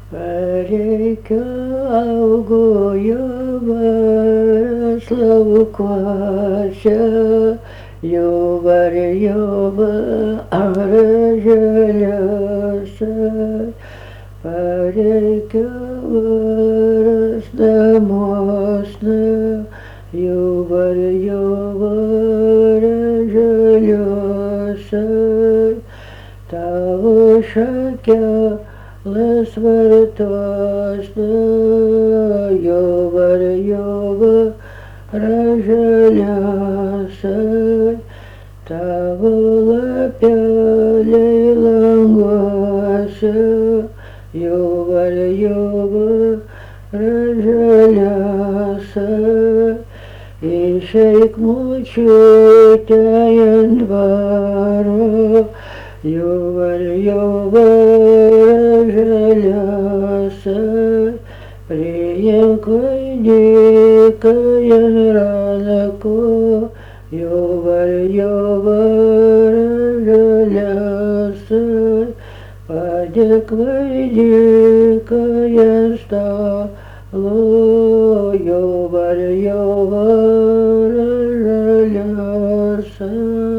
Pareikiu augo juovaras laukuose, juova ar žaliuose. Pareikiu varas namuosna, juova žaliuose. Tavo šakeles vartosna, juova žaliuose. Tavo lapeliai languose, juova žaliuose. Išeik močiute ant dvaro, juova žaliuose. Priimk vainiką ant ranko, juova žaliuose. Padėk vainiką ant stalo, juova žaliuose.